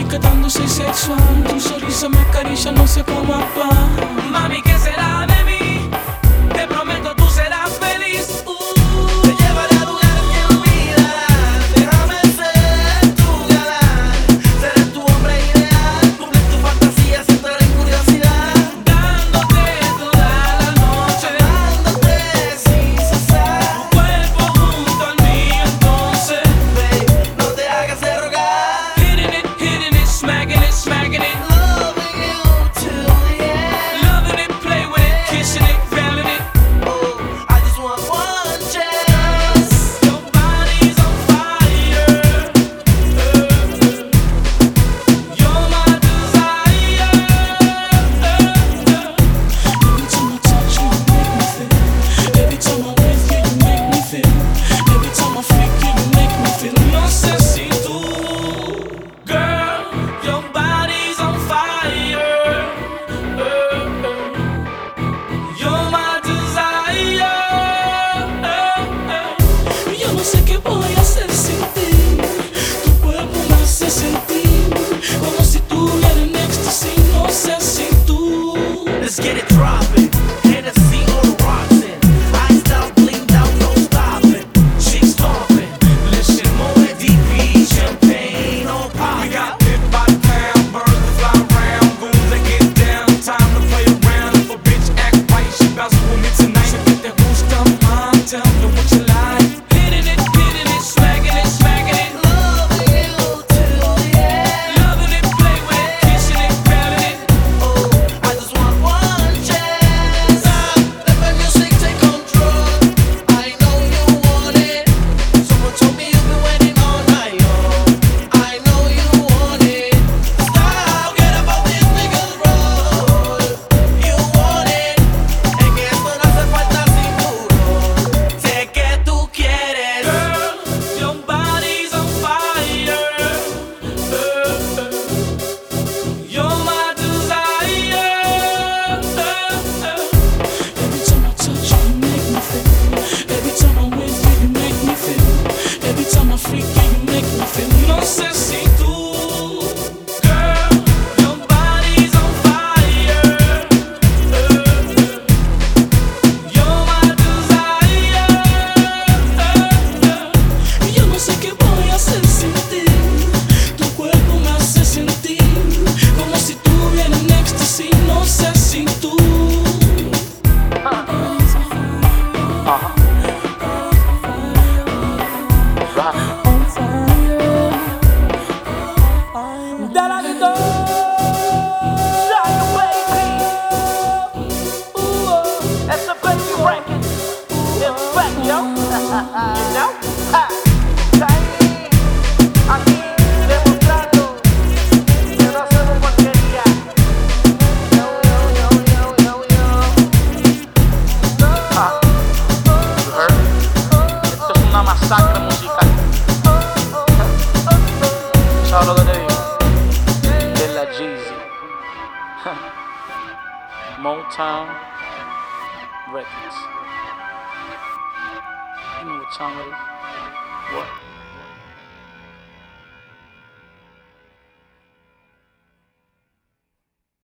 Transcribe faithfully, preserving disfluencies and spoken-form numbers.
quedándose sexual. Tu sonrisa me acaricia, no sé cómo actuar. Mami, ¿qué será de mí? Te prometo tú serás feliz. uh. Te llevaré a lugares que olvidarás. Déjame ser tu galán. Seré tu hombre ideal. Cumplir tu fantasía sin entrar en curiosidad. Dándote toda la noche, dándote sin cesar. Tu cuerpo junto al mío, entonces, babe, no te hagas de rogar. Hitting it, hitting it, smacking it, smacking it. Loving you till the end. Loving it, play with it, kissing it, feeling it. Oh, I just want one chance. Your body's on fire. You're my desire. Every time I touch you, you make me feel. Every time I'm with you, you make me feel. Every time I freak you, you make me feel. No sé si tú, girl, your body's on fire. You're my desire. Yo no sé qué voy a hacer sin ti. Tu cuerpo me hace sentir como si tuviera en éxtasis. No sé si tú. Let's get it dropping. Hennessy on the rocks and iced out, blinged out, no stopping. Chicks stomping, listen more D P, champagne on pop. We got hit by the pound, birds that fly around, goons that get down. Time to play around. If a bitch act right, she bounce with me tonight. So get that gusto, mom, tell me what you like. Hitting it, hitting it, smacking it, smacking it. Loving you till the end. Loving it, play with it, kissing it, feeling it. Oh, I just want one chance. Let my music take control. I know you want it. Someone told me you've been waiting all night. Oh, I know you want it. Stop, get up on this nigga's road. You want it. Es que esto no hace falta cinturón. Sé que tú quieres. Girl, your body's on fire. You're my desire. Every time I touch you, you make me feel. Every time I'm with you, you make me feel. Every time I freak you, you make me feel. No sé si tú, girl, your body's on fire. You're my desire. Yo no sé qué voy a hacer sin ti. Tu cuerpo me hace sentir como si tuviera en éxtasis. No sé si tú. You know? Ha! Tiny, aquí demostrando que no hacemos porquería. Yo, yo, yo, yo, yo, yo. Ah, you heard? Esto es una masacre musical. ¿Sabes lo que te digo? De la Jeezy. Motown Records. You know what time it is? What?